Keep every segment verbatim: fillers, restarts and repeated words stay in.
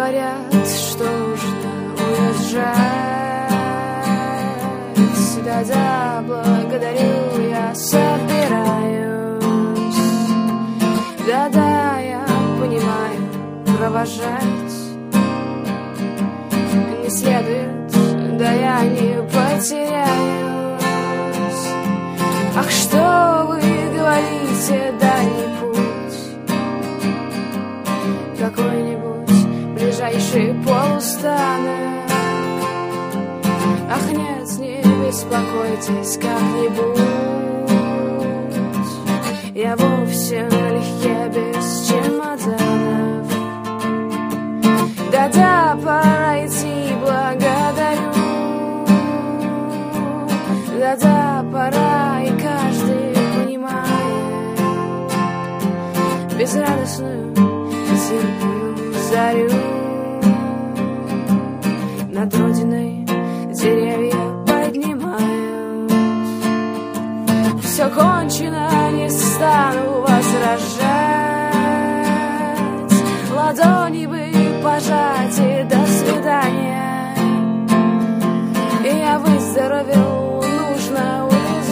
говорят, что нужно уезжать. Да-да, благодарю, я собираюсь. Да-да, я понимаю, провожать не следует, да я не потеряюсь. Ах, что вы говорите, дальний путь, какой-нибудь ближайший полустанок. Ах, нет, не беспокойтесь, как-нибудь я вовсе налегке без чемоданов. Да-да, пора идти, благодарю. Да-да, пора, и каждый понимает безрадостную зимнюю зарю. Над родиной деревья поднимают. Все кончено, не стану вас рожать. Ладони бы пожать и до свидания. И я выздоровел, нужно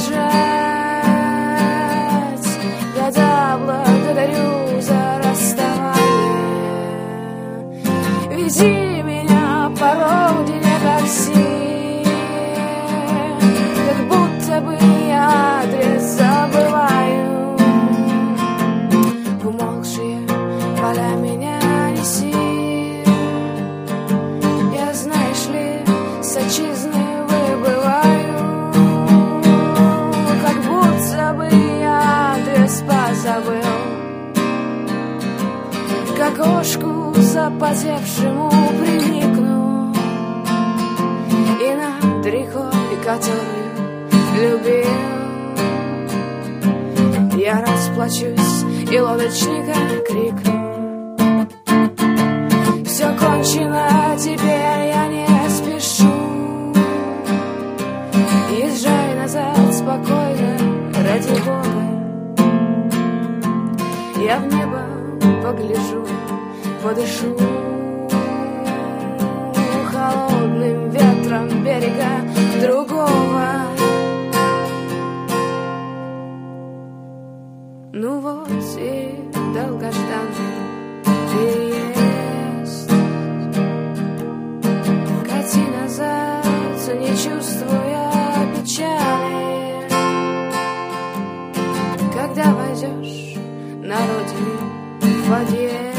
уезжать. Да-да, благодарю за расставание. Вези меня по родине такси, как будто бы я адрес забываю. В умолкшие поля меня неси. Я, знаешь ли, с отчизны выбываю, как будто бы я адрес позабыл. К окошку запотевшему приникну и над рекой, которую любил, я расплачусь и лодочника крикну. Все кончено, теперь я не спешу. Езжай назад спокойно, ради Бога. Я в небо погляжу, подышу холодным ветром берега другого. Ну вот и долгожданный переезд. Кати назад, не чувствуя печали. Когда войдешь на родину в подъезд,